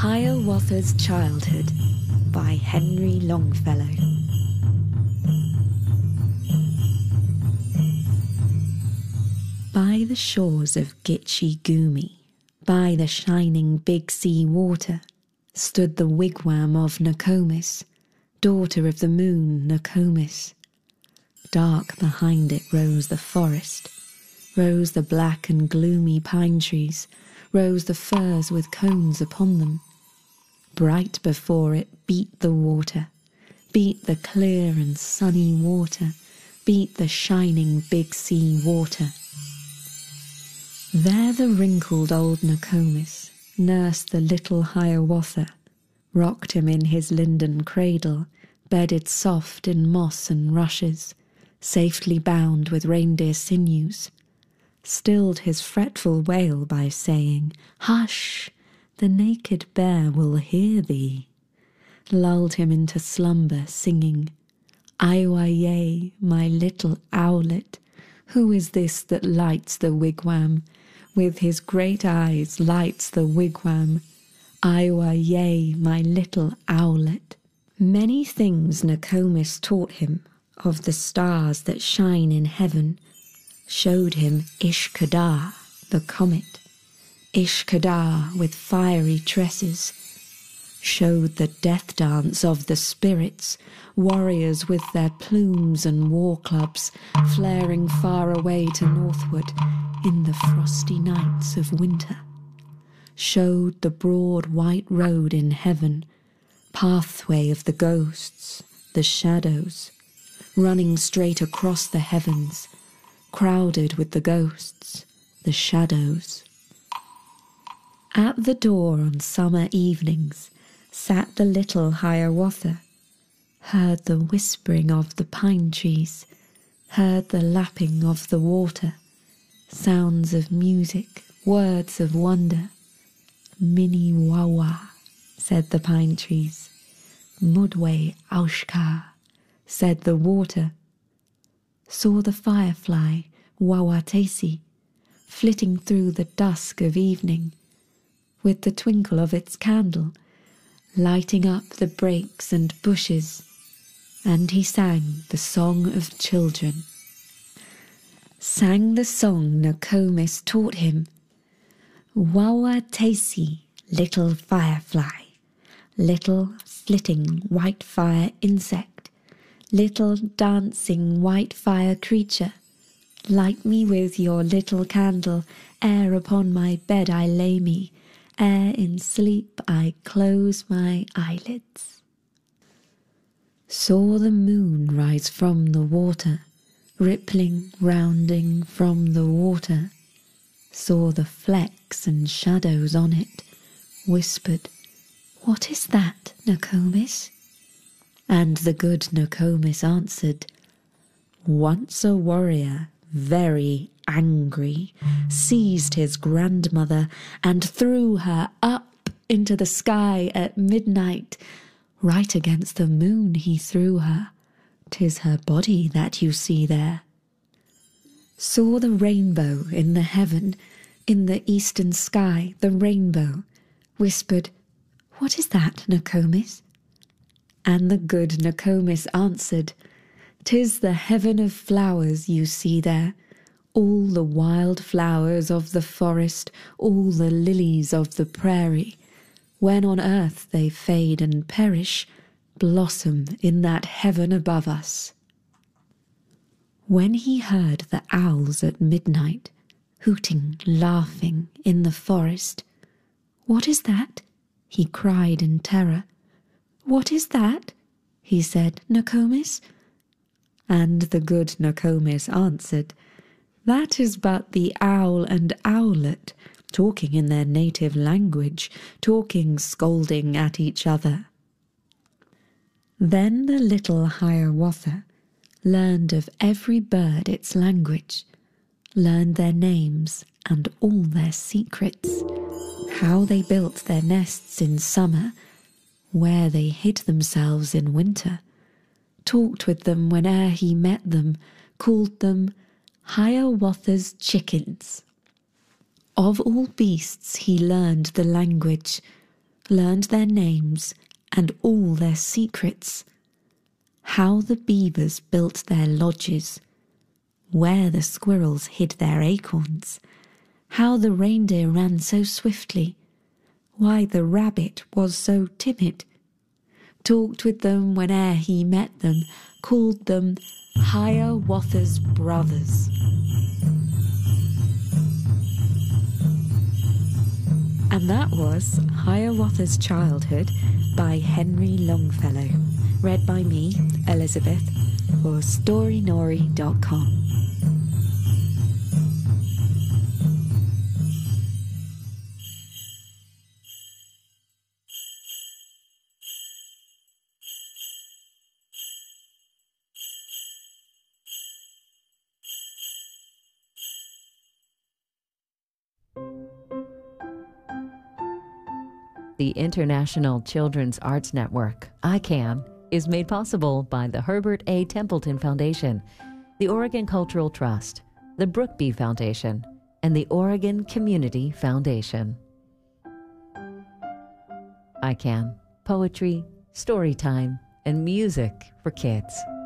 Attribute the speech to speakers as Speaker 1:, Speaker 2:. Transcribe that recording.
Speaker 1: Hiawatha's Childhood by Henry Longfellow. By the shores of Gitche Gumee, by the shining Big Sea water, stood the wigwam of Nokomis, daughter of the moon Nokomis. Dark behind it rose the forest, rose the black and gloomy pine trees, rose the firs with cones upon them. Bright before it beat the water, beat the clear and sunny water, beat the shining Big Sea water. There the wrinkled old Nokomis nursed the little Hiawatha, rocked him in his linden cradle, bedded soft in moss and rushes, safely bound with reindeer sinews, stilled his fretful wail by saying, "Hush, the naked bear will hear thee," lulled him into slumber singing, "Aiwaye, my little owlet, who is this that lights the wigwam? With his great eyes lights the wigwam. Aiwaye, my little owlet." Many things Nokomis taught him of the stars that shine in heaven, showed him Ishkadar, the comet, Ishkadar with fiery tresses, showed the death dance of the spirits, warriors with their plumes and war clubs, flaring far away to northward in the frosty nights of winter, showed the broad white road in heaven, pathway of the ghosts, the shadows, running straight across the heavens, crowded with the ghosts, the shadows. At the door on summer evenings sat the little Hiawatha, heard the whispering of the pine trees, heard the lapping of the water, sounds of music, words of wonder. "Mini wawa," said the pine trees. "Mudwe aushka," said the water. Saw the firefly, Wawatesi, flitting through the dusk of evening, with the twinkle of its candle, lighting up the brakes and bushes, and he sang the song of children. Sang the song Nokomis taught him. Wawatesi, little firefly, little flitting white fire insect, little dancing white fire creature, light me with your little candle, ere upon my bed I lay me, ere in sleep I close my eyelids. Saw the moon rise from the water, rippling, rounding from the water, saw the flecks and shadows on it, whispered, "What is that, Nokomis?" And the good Nokomis answered, "Once a warrior, very angry, seized his grandmother and threw her up into the sky at midnight. Right against the moon he threw her. 'Tis her body that you see there." Saw the rainbow in the heaven, in the eastern sky, the rainbow, whispered, "What is that, Nokomis?" And the good Nokomis answered, "'Tis the heaven of flowers you see there, all the wild flowers of the forest, all the lilies of the prairie. When on earth they fade and perish, blossom in that heaven above us." When he heard the owls at midnight, hooting, laughing in the forest, "What is that?" he cried in terror. "What is that?" he said, "Nokomis?" And the good Nokomis answered, "That is but the owl and owlet, talking in their native language, talking, scolding at each other." Then the little Hiawatha learned of every bird its language, learned their names and all their secrets, how they built their nests in summer, where they hid themselves in winter, talked with them whene'er he met them, called them Hiawatha's chickens. Of all beasts he learned the language, learned their names and all their secrets, how the beavers built their lodges, where the squirrels hid their acorns, how the reindeer ran so swiftly, why the rabbit was so timid, talked with them whene'er he met them, called them Hiawatha's brothers. And that was Hiawatha's Childhood by Henry Longfellow, read by me, Elizabeth, for storynori.com.
Speaker 2: The International Children's Arts Network, ICANN, is made possible by the Herbert A. Templeton Foundation, the Oregon Cultural Trust, the Brookby Foundation, and the Oregon Community Foundation. ICANN, poetry, story time, and music for kids.